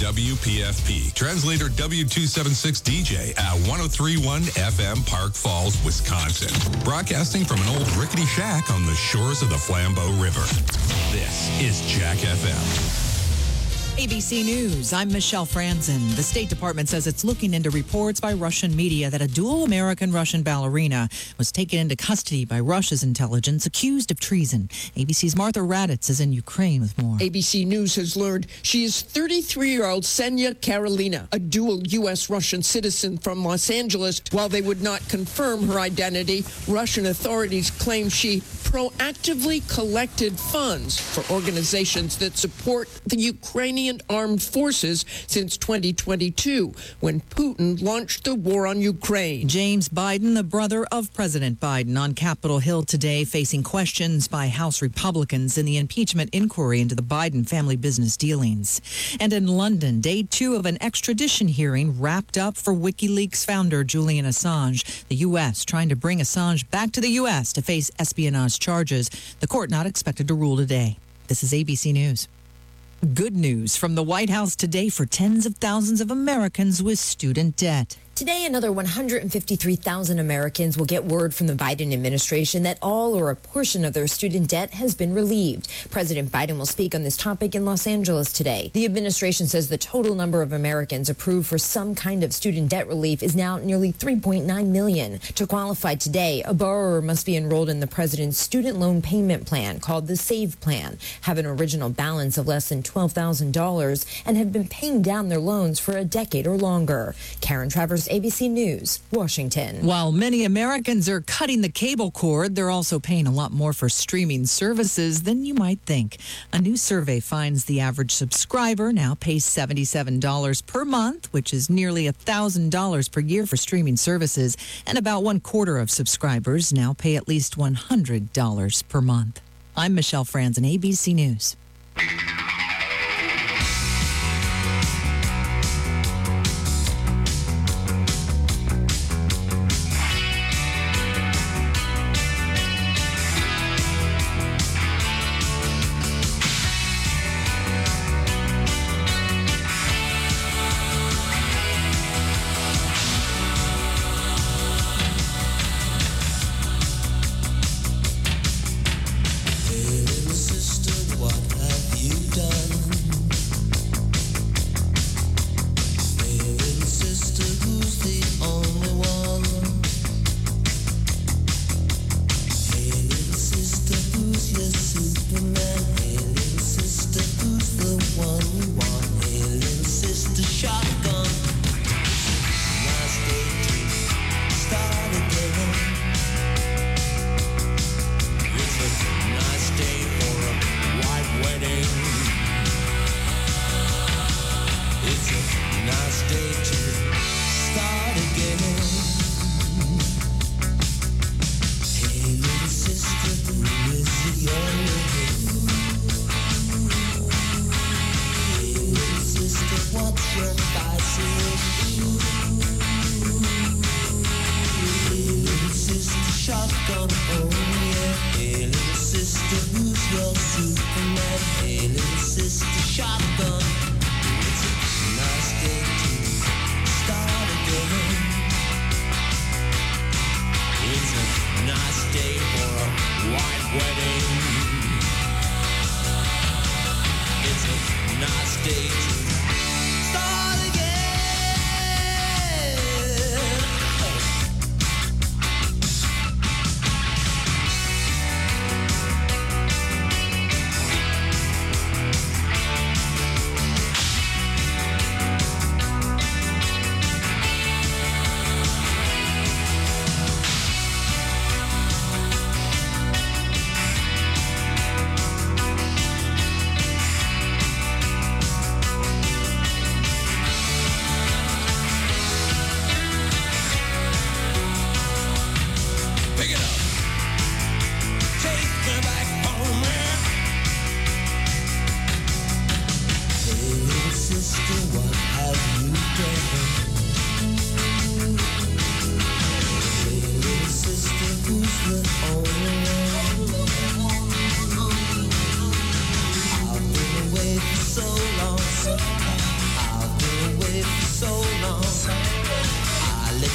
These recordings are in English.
WPFP. Translator W276 DJ at 1031 FM, Park Falls, Wisconsin. Broadcasting from an old rickety shack on the shores of the Flambeau River. This is Jack FM. ABC News, I'm Michelle Franzen. The State Department says it's looking into reports by Russian media that a dual American-Russian ballerina was taken into custody by Russia's intelligence, accused of treason. ABC's Martha Raddatz is in Ukraine with more. ABC News has learned she is 33-year-old Ksenia Karelina, a dual U.S.-Russian citizen from Los Angeles. While they would not confirm her identity, Russian authorities claim she proactively collected funds for organizations that support the Ukrainian armed forces since 2022, when Putin launched the war on Ukraine. James Biden, the brother of President Biden, on Capitol Hill today, facing questions by House Republicans in the impeachment inquiry into the Biden family business dealings. And in London, day 2 of an extradition hearing wrapped up for WikiLeaks founder Julian Assange. The U.S. trying to bring Assange back to the U.S. to face espionage charges. The court not expected to rule today. This is ABC News. Good news from the White House today for tens of thousands of Americans with student debt. Today, another 153,000 Americans will get word from the Biden administration that all or a portion of their student debt has been relieved. President Biden will speak on this topic in Los Angeles today. The administration says the total number of Americans approved for some kind of student debt relief is now nearly 3.9 million. To qualify today, a borrower must be enrolled in the president's student loan payment plan called the SAVE Plan, have an original balance of less than $12,000, and have been paying down their loans for a decade or longer. Karen Travers, ABC News, Washington. While many Americans are cutting the cable cord, they're also paying a lot more for streaming services than you might think. A new survey finds the average subscriber now pays $77 per month, which is nearly $1,000 per year for streaming services, and about 1/4 of subscribers now pay at least $100 per month. I'm Michelle Franzen, ABC News.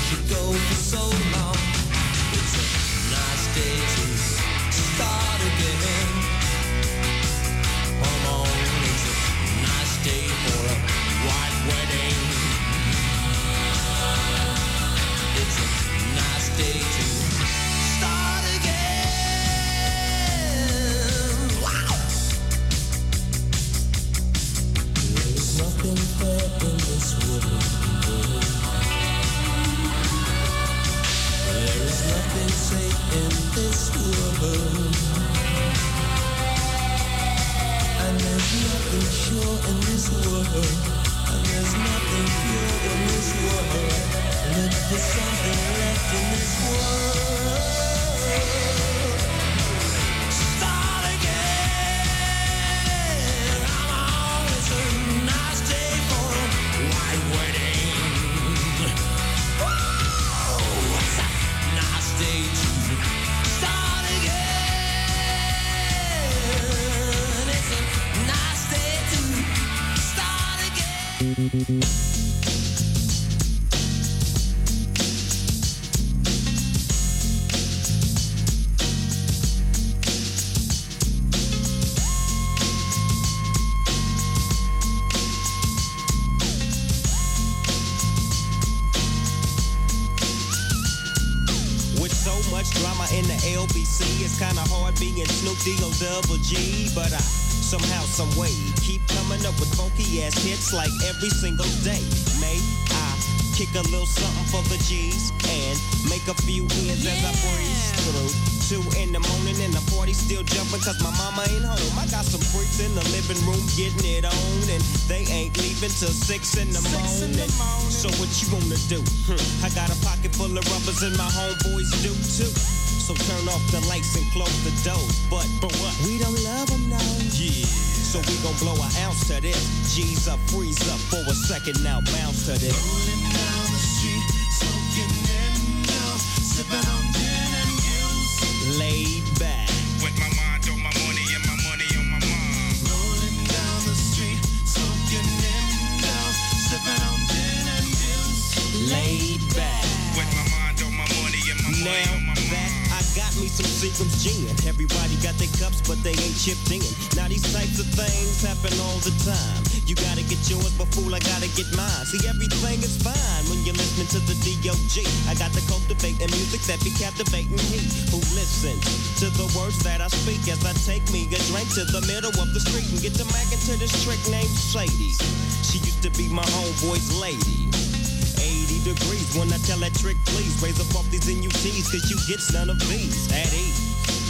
you go for so long. It's a nice day to start again. Come on, it's a nice day for a white wedding. It's a nice day to start again. Wow! There's nothing fair in this world. There is nothing safe in this world. And there's nothing sure in this world. And there's nothing pure in this world. Look for something left in this world. Start again. Come on, it's a nice day for a white wedding. Whoa, it's a nice day to start again. It's a nice day to start again. Drama in the LBC, it's kinda hard being Snoop D-O-double-G, but I somehow, someway keep coming up with funky ass hits like every single day. May I kick a little something for the G's and make a few ends as I breeze through 2 in the morning and the party still jumping cause my mama ain't home. I got some freaks in the living room getting it on and they ain't leaving till 6 in the morning. So what you wanna do? I got a pocket full of rubbers and my homeboys do too. So turn off the lights and close the doors. But for what? We don't love them now. Yeah. So we gon' blow an ounce to this. G's up, freeze up for a second now, bounce to this. Rolling down the street, smoking endo, sipping on gin and juice. Laid back. With my mind on my money and my money on my mind. Rolling down the street, smoking endo, sipping on gin and juice. Laid back. With my mind on my money and my money on my mind. I got me some Seagram's gin. Everybody got their cups, but they ain't chipped in. Now these types of things happen all the time. You gotta get yours, but fool, I gotta get mine. See, everything is fine when you're listening to the D.O.G. I got to cultivate the music that be captivating he who listens to the words that I speak as I take me a drink to the middle of the street and get to mac into this trick named Sadie. She used to be my homeboy's lady. 80 degrees when I tell that trick, please raise up off these NUTs, cause you get none of these at ease.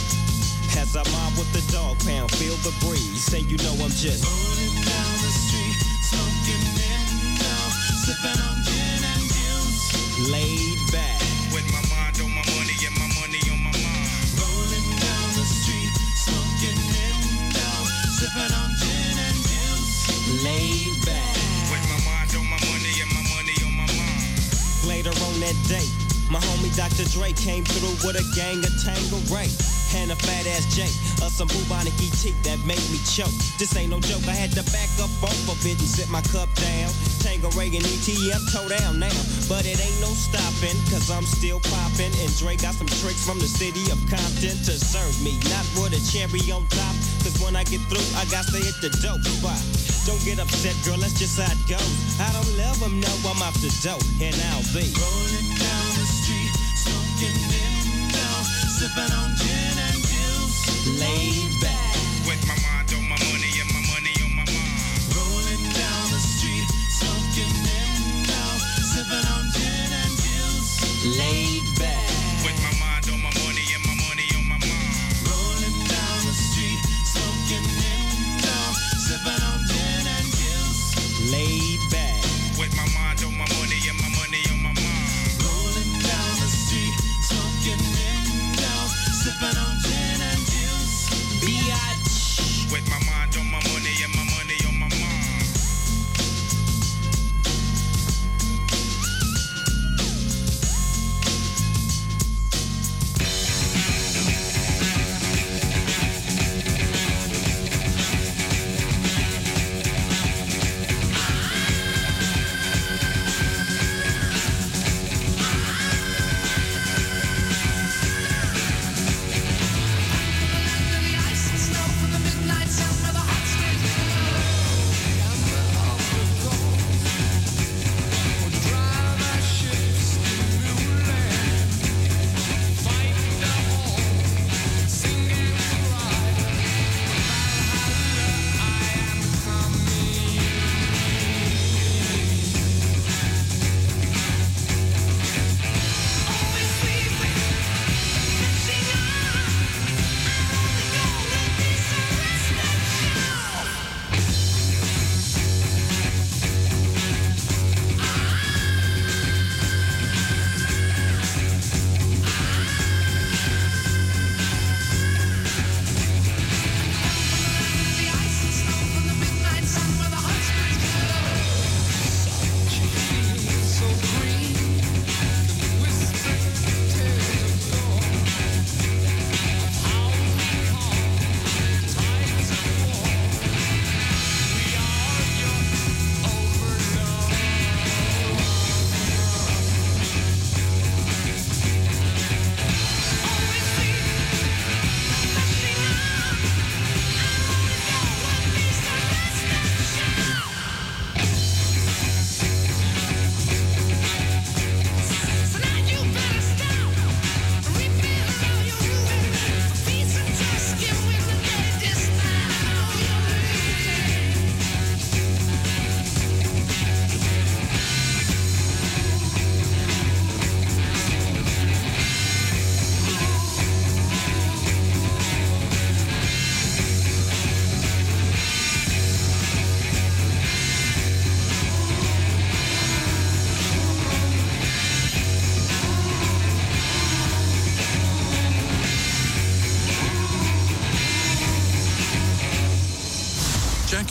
As I mob with the dog pound, feel the breeze, say you know I'm just rolling down the street, smoking endo, sipping on gin and juice. Laid back. With my mind on my money and my money on my mind. Rolling down the street, smoking endo, sipping on gin and juice. Laid back. With my mind on my money and my money on my mind. Later on that day, my homie Dr. Dre came through with a gang of Tangeray and a fat ass J, some bubonic ET that made me choke. This ain't no joke, I had to back up off of it and sit my cup down. Tangeray and ETM toe down now, but it ain't no stopping, cause I'm still popping. And Dre got some tricks from the city of Compton to serve me, not with a cherry on top, cause when I get through, I got to hit the dope spot. Don't get upset, girl, that's just how it goes. I don't love them, no, I'm off the dope, and I'll be rolling down the street, smoking endo, sipping on gin and juice. Laid back. With my mind on my money and my money on my mind. Rolling down the street, smoking endo, sipping on gin and juice. Laid back. With my mind on my money and my money on my mind. Rolling down the street, smoking endo, sipping on gin and juice. Laid back. With my mind on my money and my money on my mind. Rolling down the street, smoking endo, sipping on gin and juice. Biatch. With my mind on my money and my money on my mind.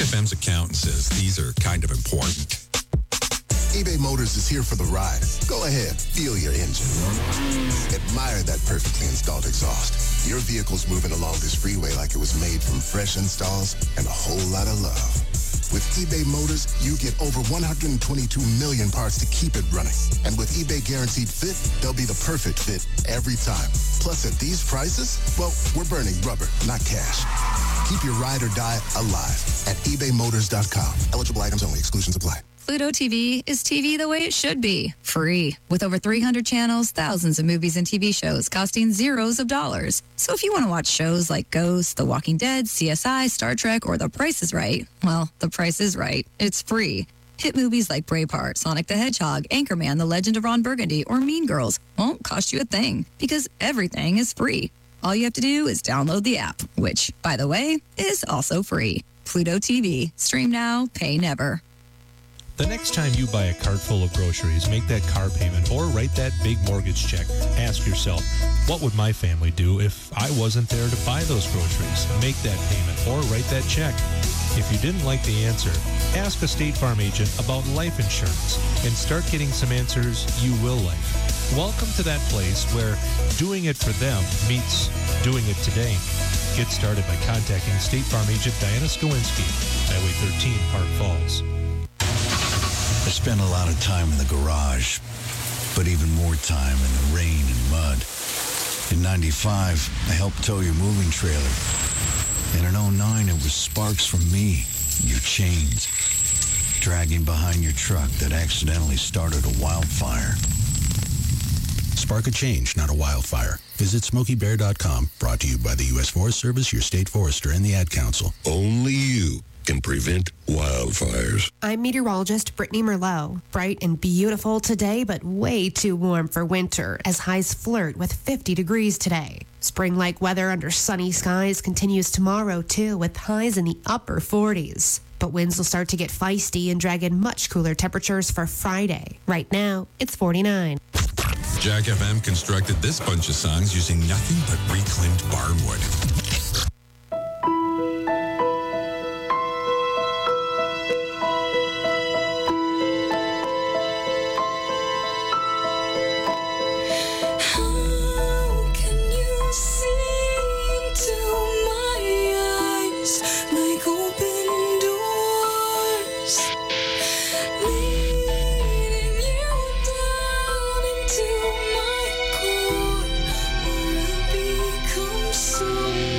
FM's accountant says these are kind of important. eBay Motors is here for the ride. Go ahead, feel your engine. Admire that perfectly installed exhaust. Your vehicle's moving along this freeway like it was made from fresh installs and a whole lot of love. With eBay Motors, you get over 122 million parts to keep it running. And with eBay Guaranteed Fit, they'll be the perfect fit every time. Plus, at these prices, well, we're burning rubber, not cash. Keep your ride or die alive at ebaymotors.com. Eligible items only. Exclusions apply. Pluto TV is TV the way it should be. Free. With over 300 channels, thousands of movies and TV shows costing zeros of dollars. So if you want to watch shows like Ghost, The Walking Dead, CSI, Star Trek, or The Price is Right, well, The Price is Right. It's free. Hit movies like Braveheart, Sonic the Hedgehog, Anchorman, The Legend of Ron Burgundy, or Mean Girls won't cost you a thing because everything is free. All you have to do is download the app, which, by the way, is also free. Pluto TV. Stream now, pay never. The next time you buy a cart full of groceries, make that car payment, or write that big mortgage check, ask yourself, what would my family do if I wasn't there to buy those groceries? Make that payment or write that check. If you didn't like the answer, ask a State Farm agent about life insurance and start getting some answers you will like. Welcome to that place where doing it for them meets doing it today. Get started by contacting State Farm agent Diana Skowinski, Highway 13, Park Falls. I spent a lot of time in the garage, but even more time in the rain and mud. In 95, I helped tow your moving trailer. And in 09, it was sparks from me, your chains, dragging behind your truck that accidentally started a wildfire. Spark a change, not a wildfire. Visit SmokeyBear.com, brought to you by the U.S. Forest Service, your state forester, and the Ad Council. Only you can prevent wildfires. I'm meteorologist Brittany Merlot. Bright and beautiful today, but way too warm for winter, as highs flirt with 50 degrees today. Spring-like weather under sunny skies continues tomorrow, too, with highs in the upper 40s. But winds will start to get feisty and drag in much cooler temperatures for Friday. Right now, it's 49. Jack FM constructed this bunch of songs using nothing but reclaimed barnwood. So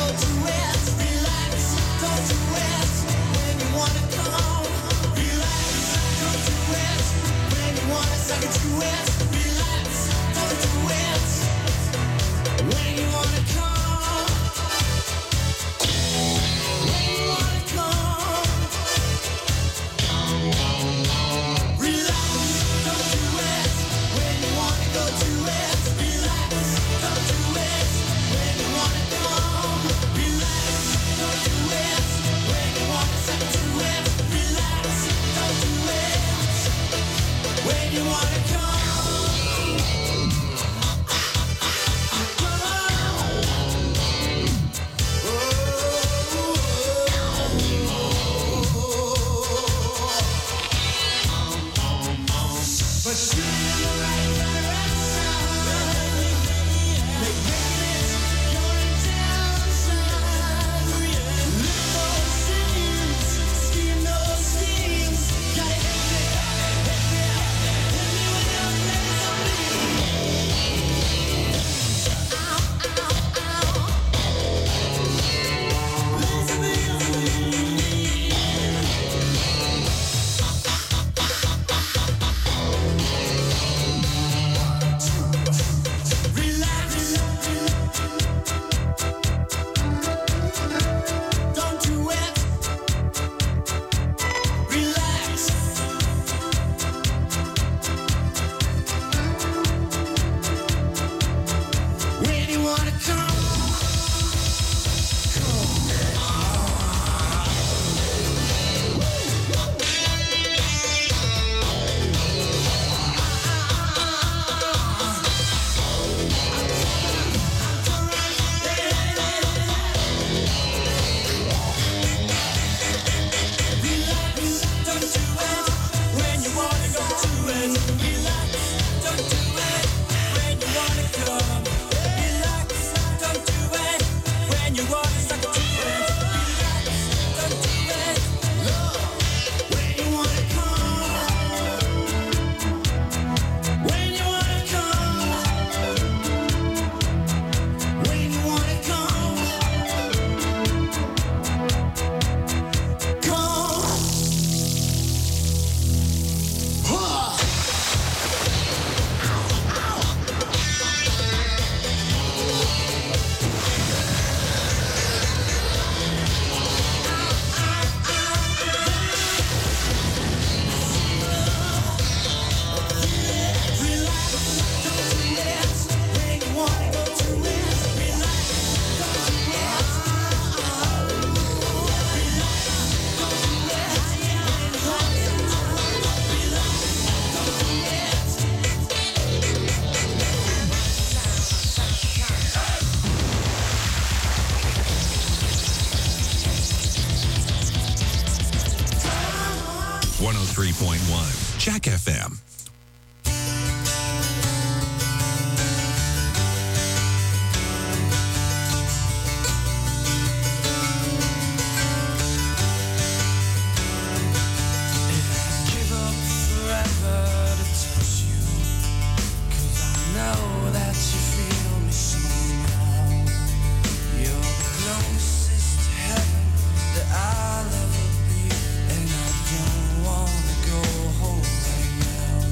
103.1 Jack FM. I'll ever be, and I don't wanna go home right now.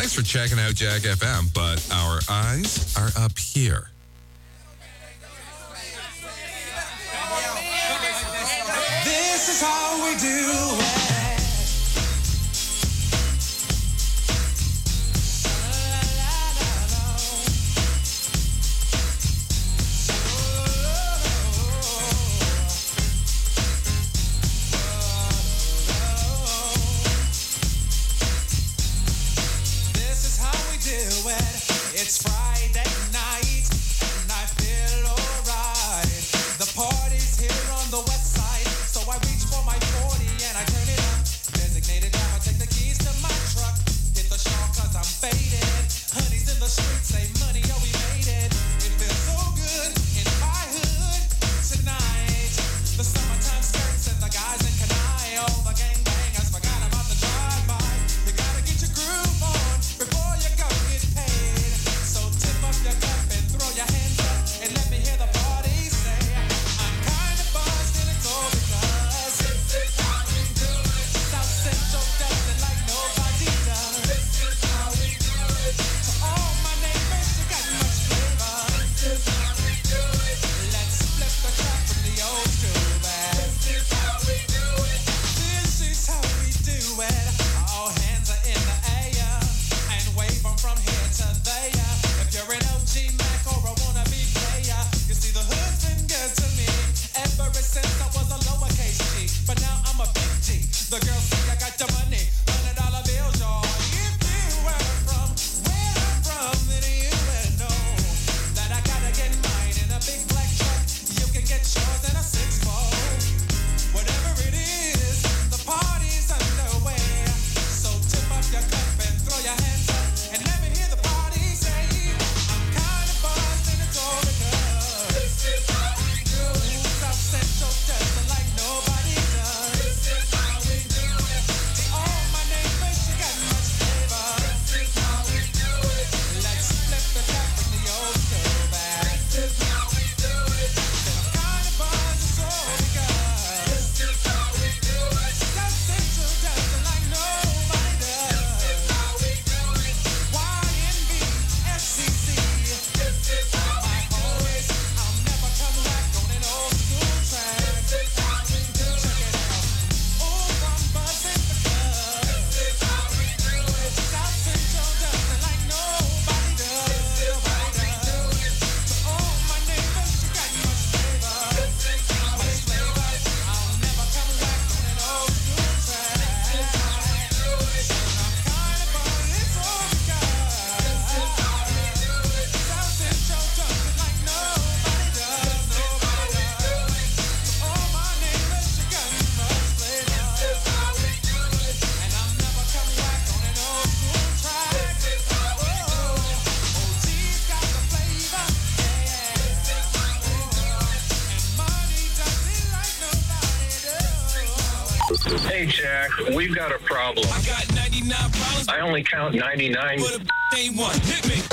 Thanks for checking out Jack FM, but our eyes are up here. This is how we do it. It's Friday night, and I feel alright. The party's here on the west side, so I reach for my 40 and I turn it up. Designated driver, take the keys to my truck. Hit the shawl cause I'm faded. Honey's in the streets, say money, oh we made it. It feels so good in my hood tonight. The summertime skirts and the guys in Kanai. All the gangbangers forgot about the drive-by. You gotta get your groove on before you go get paid. So tip up your cup and throw your hands up and let me hear the party say, I'm kind of buzzed and it's all because this is how we do it. South Central does it like nobody does. This is how we do it. To all my neighbors, you got much flavor. This is how we do it. Let's flip the crap from the old school back. This is how we do it. This is how we do it. All hands are in the air and wave them from here to there. If you're an OG Mac or a wannabe player, you see the hood's been good to me ever since I was a lowercase G. But now I'm a big G. The girls say I got the money, $100 bills, y'all. If you were from where I'm from, then you would know that I gotta get mine in a big black truck. You can get yours in a 6-fold. Whatever it is, the party's underway. So tip up your cup and throw your hands up and let me hear the party say, I'm kind of buzzed and it's all because this is how we do it. South Central does it like nobody does. This is how we do it. To all my neighbors, you got much flavor. This is how we do it. Let's flip the crap from the old school back. This is how we do it. Said I'm kind of buzzed, it's all because this is how we do it. South Central does it like nobody does. This is how we do it. YNB, FCC. This is how my always. I'll never come back on an old school track. This is how we do it. Check it out. Oh, I'm buzzing because this is how we do it. South Central does it like nobody does. This is how we do it. To all my neighbors, you got much flavor. This is how we do it. I'll never come back on an old school track. This is how we do it. I'm kind of buzzed, it's all because this is how we do it. South Central does it like nobody does. Nobody does. To all my neighbors, you got much flavor. This is how we do it. And I'm never coming back on an old school track. This is how we do it. OG's got the flavor. Yeah. This is how we do it. And money does it like nobody does. Hey, Jack, we've got a problem. I got 99 problems, I only count 99. but a ain't one. Hit me.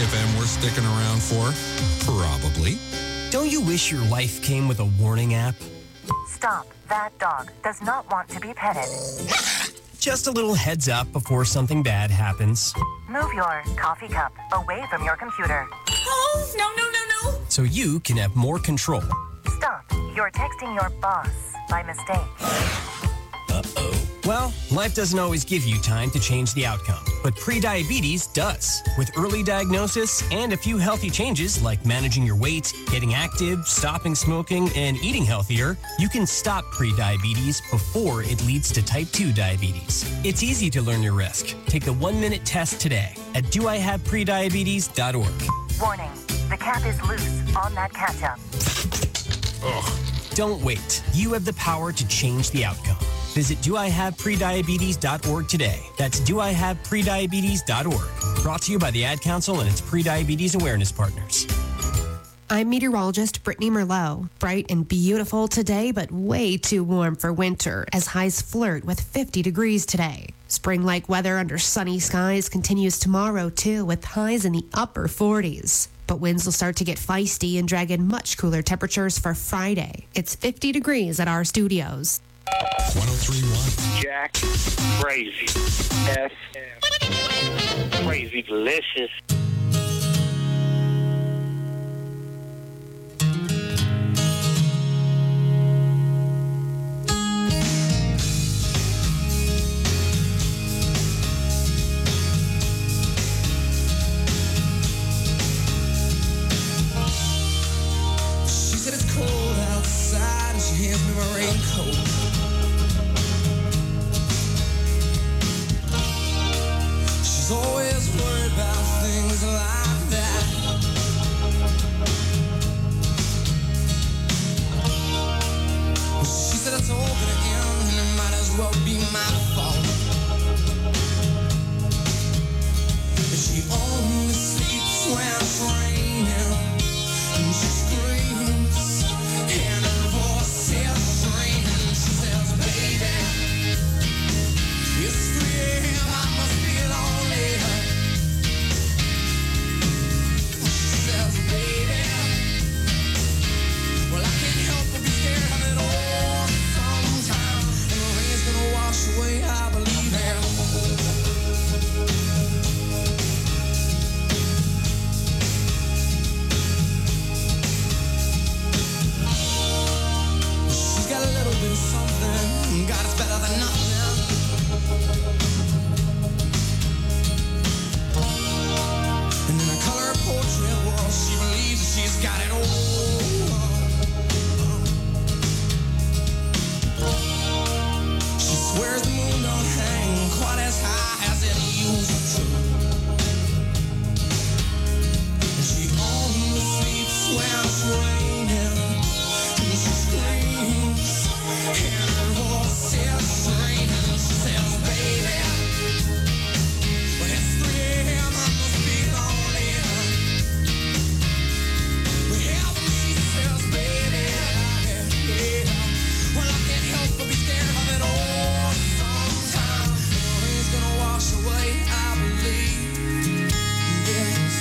FM we're sticking around for? Probably. Don't you wish your life came with a warning app? Stop. That dog does not want to be petted. Just a little heads up before something bad happens. Move your coffee cup away from your computer. Oh, no. So you can have more control. Stop. You're texting your boss by mistake. Uh-oh. Well, life doesn't always give you time to change the outcome, but prediabetes does. With early diagnosis and a few healthy changes like managing your weight, getting active, stopping smoking, and eating healthier, you can stop prediabetes before it leads to type 2 diabetes. It's easy to learn your risk. Take the 1-minute test today at doihaveprediabetes.org. Warning. The cap is loose on that ketchup. Ugh. Don't wait. You have the power to change the outcome. Visit doihaveprediabetes.org today. That's doihaveprediabetes.org. Brought to you by the Ad Council and its prediabetes awareness partners. I'm meteorologist Brittany Merlot. Bright and beautiful today, but way too warm for winter as highs flirt with 50 degrees today. Spring-like weather under sunny skies continues tomorrow, too, with highs in the upper 40s. But winds will start to get feisty and drag in much cooler temperatures for Friday. It's 50 degrees at our studios. 103.1. Jack, crazy. FM. Crazy delicious. She said it's cold outside and she hands me my raincoat. She's always worried about things like that. She said it's all gonna end and it might as well be my fault. But she only sleeps when it's raining. And she screams and her voice is screaming. She says, baby, it's 3 a.m. I must be lonely. She says, baby, well, I can't help but be scared of it all sometime. And the rain's gonna wash away, I believe it. She's got a little bit of something, God, it's better than nothing. And in a color portrait world, she believes that she's got it all. She swears the moon don't hang quite as high as it used to. And she only sleeps when it's raining. And she screams and her voice is screaming. She says, baby, when it's 3 a.m. I must be lonely. Well, she says, baby, yeah. Well, I can't help but be scared of it all sometime. The rain's gonna wash away, I believe. Yes.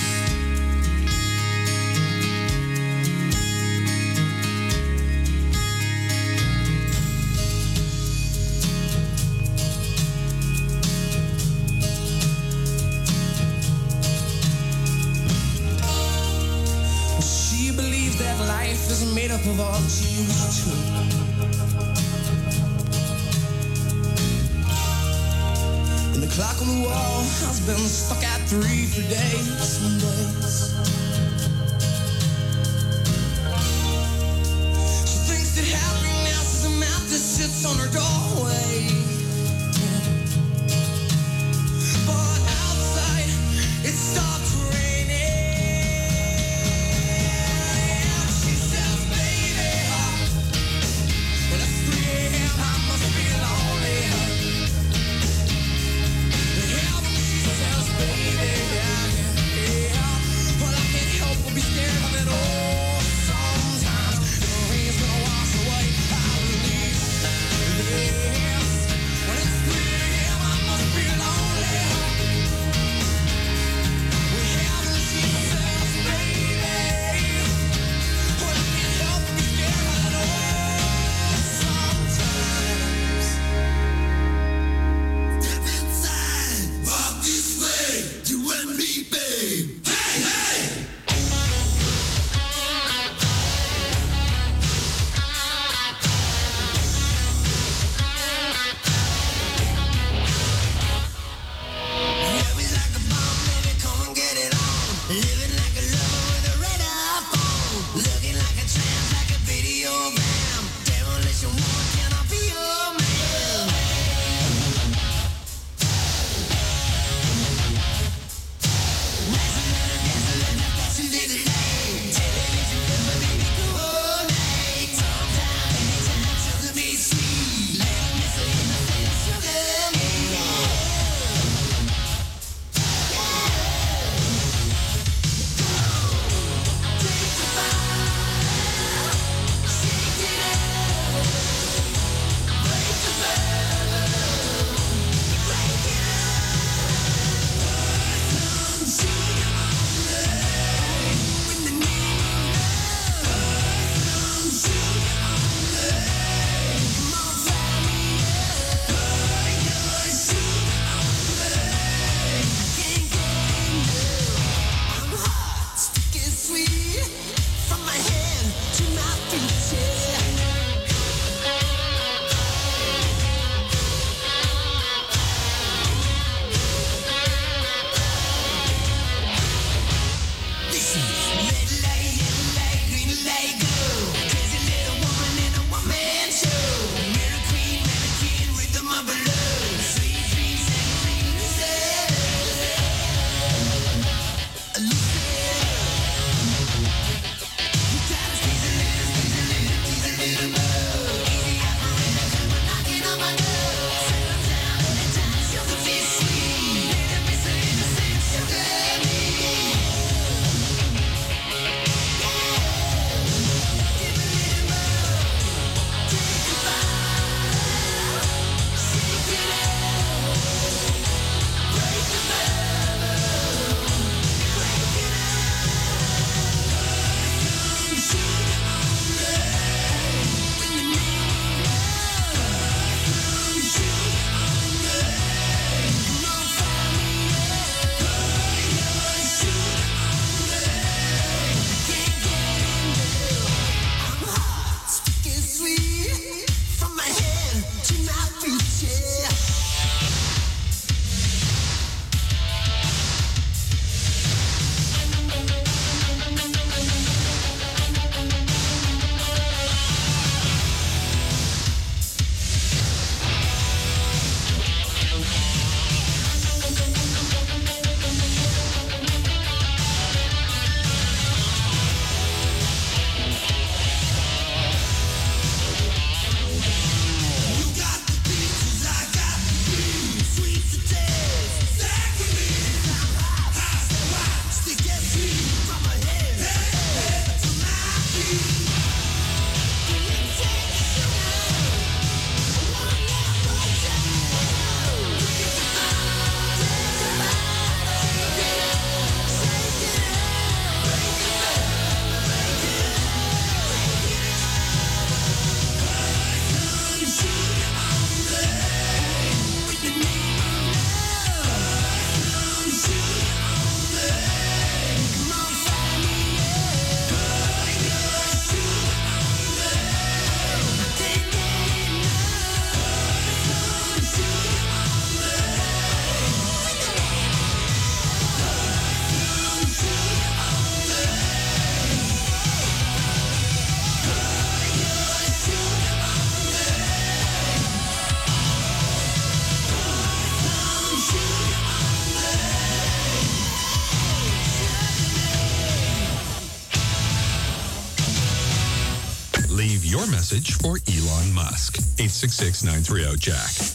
She believes that life is made up of all she used to. And the clock on the wall has been stuck at 3 for days and days. She thinks that happiness is a map that sits on her doorway. But outside, it stopped raining. She says, baby, well, it's 3 a.m. I must be lonely. Yeah, she says, baby, yeah. Well, I can't help but be scared of it all sometimes. The rain's gonna wash away, I believe. Yeah. your message for Elon Musk. 866-930-JACK.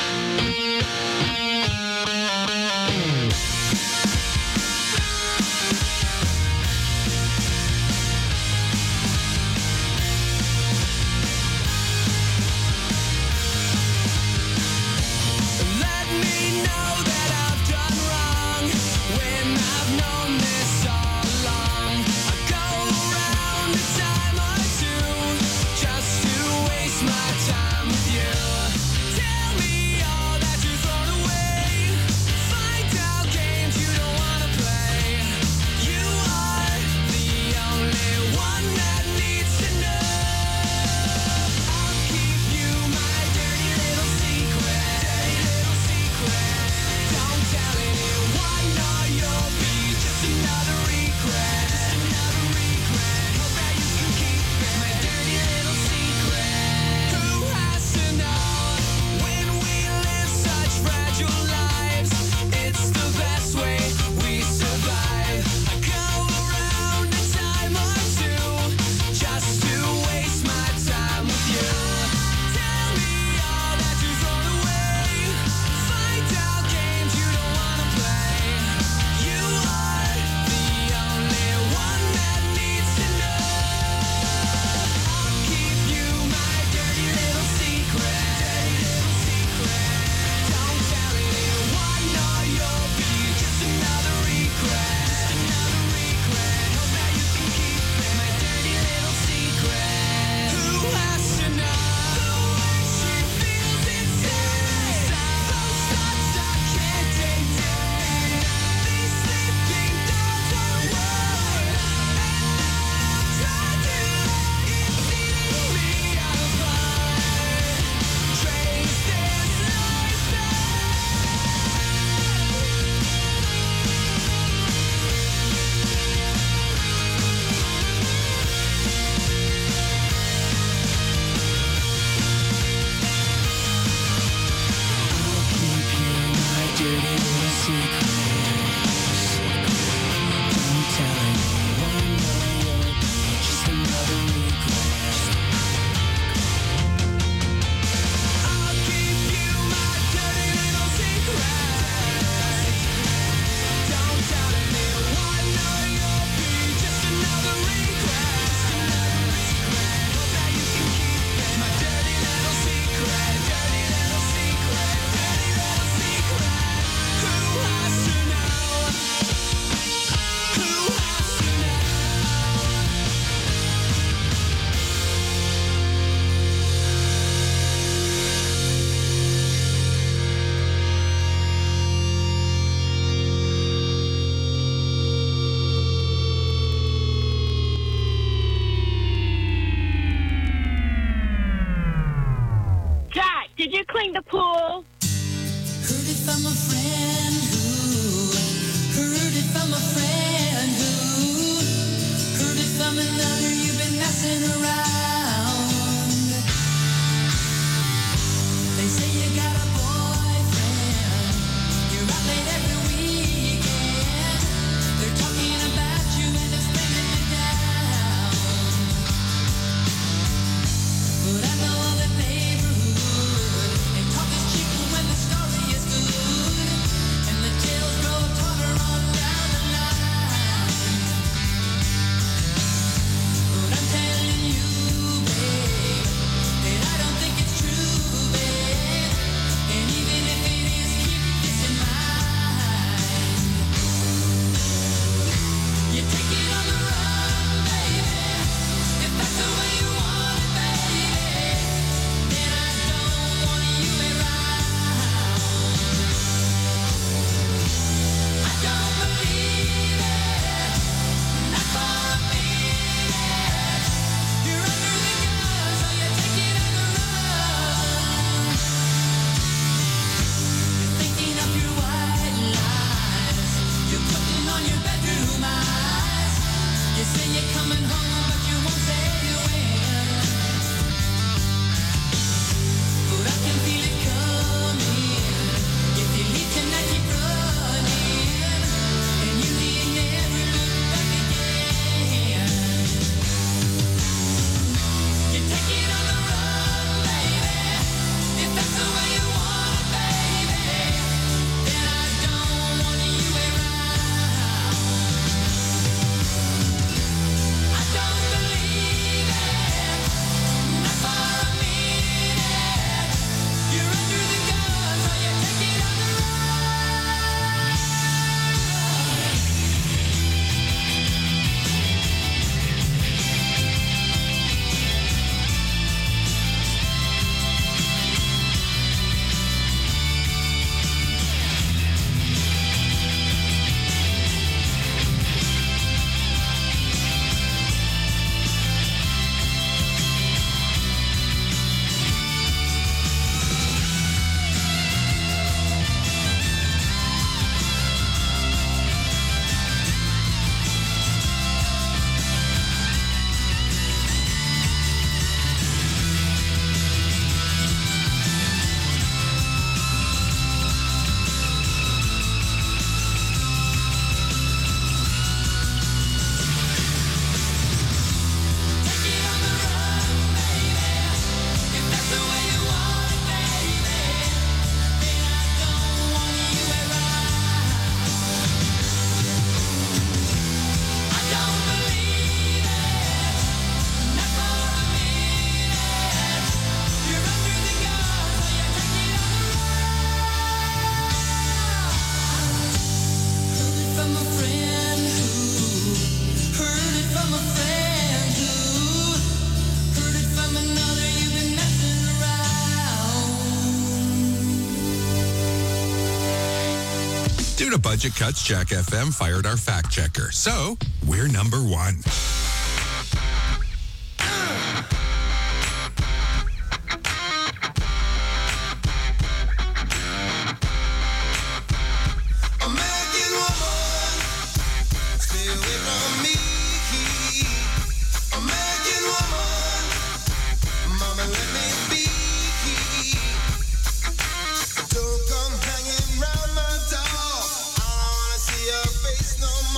Did you clean the pool? Heard it from a friend who heard it from a friend who heard it from another. You've been messing around. They say you got a boyfriend. You're out late every weekend. They're talking about you and it's bringing you down. But I know all the neighborhood and talk is cheap when the story is good, and the tales grow taller on down the line. But I'm telling you. from a friend who heard it from a friend who heard it from another. You've been messing around. Due to budget cuts, Jack FM fired our fact checker. So, we're number one. American woman, stay away from me. American woman, mama, let me be. Don't come hanging round my door. I don't wanna see your face no